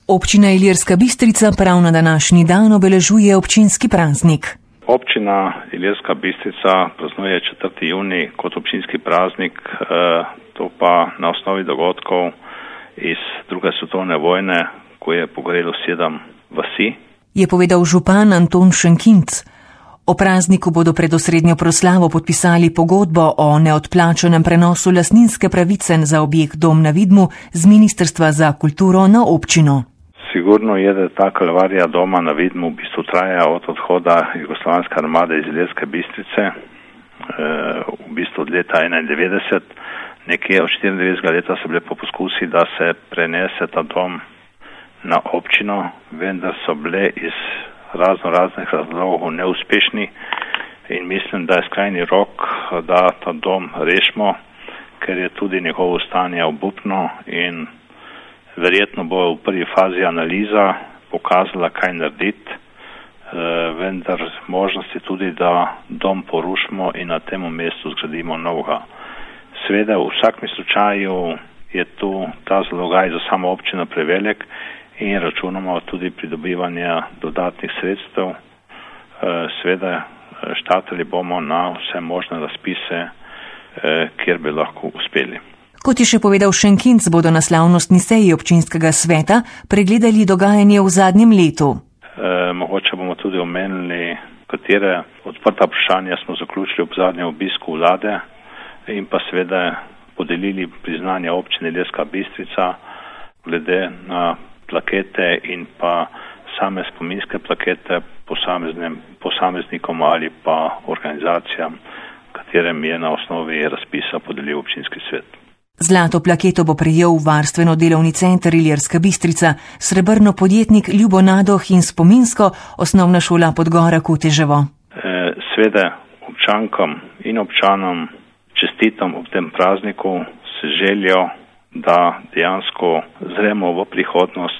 Občina Ilirska Bistrica prav na današnji dan obeležuje občinski praznik. Občina Ilirska Bistrica praznuje 4. junij kot občinski praznik, to pa na osnovi dogodkov iz druge svetovne vojne, ko je pogorelo 7 vasi. Je povedal župan Anton Šenkinc. O prazniku bodo pred osrednjo proslavo podpisali pogodbo o neodplačenem prenosu lastninske pravice za objekt Dom na Vidmu z Ministrstva za kulturo na občino. Sigurno je, da ta kalvarija Doma na Vidmu v bistvu traja od odhoda Jugoslovanske armade iz Ilirske Bistrice, v bistvu od leta 1991, nekje od 94. leta so bile po poskusi, da se prenese ta dom na občino, vendar so bile iz raznih razlogov neuspešni in mislim, da je skrajni rok, da ta dom rešimo, ker je tudi njegovo stanje obupno in verjetno bo v prvi fazi analiza pokazala, kaj narediti, vendar možnost je tudi, da dom porušimo in na tem mestu zgradimo novega. Seveda v vsakem slučaju je tu ta zalogaj za samo občino prevelik in računamo tudi pridobivanje dodatnih sredstev. Seveda štartali bomo na vse možne razpise, kjer bi lahko uspeli. Kot je še povedal Šenkinc, bodo na slavnostni seji občinskega sveta pregledali dogajanje v zadnjem letu. Mogoče bomo tudi omenili, katere odprta vprašanja smo zaključili ob zadnjem obisku vlade in pa seveda podelili priznanje občine Ilirska Bistrica glede na plakete in pa same spominske plakete posameznikom ali pa organizacijam, katerem je na osnovi razpisa podelil občinski svet. Zlato plaketo bo prejel Varstveno-delovni center Ilirska Bistrica, srebrno podjetnik Ljubo Nadoh in spominsko osnovna šola Podgora Kuteževo. Sveda občankam in občanom čestitam ob tem prazniku s željo, da dejansko zremo v prihodnost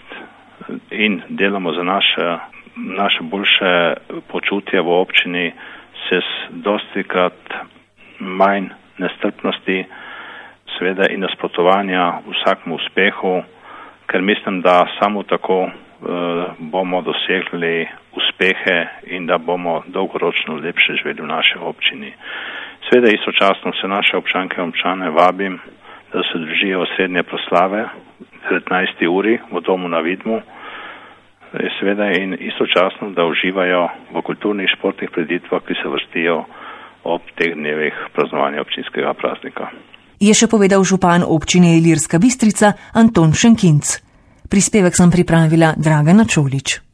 in delamo za naše boljše počutje v občini, se dostikrat manj nestrpnosti, seveda in nasprotovanja vsakemu uspehu, ker mislim, da samo tako bomo dosegli uspehe in da bomo dolgoročno lepše živeli v naši občini. Seveda istočasno se naše občanke in občane vabim, da se držijo osrednje proslave 19. uri v Domu na Vidmu, seveda in istočasno, da uživajo v kulturnih športnih preditvah, ki se vrstijo ob teh dnevih praznovanja občinskega praznika. Je še povedal župan občine Ilirska Bistrica Anton Šenkinc. Prispevek sem pripravila Dragana Čolić.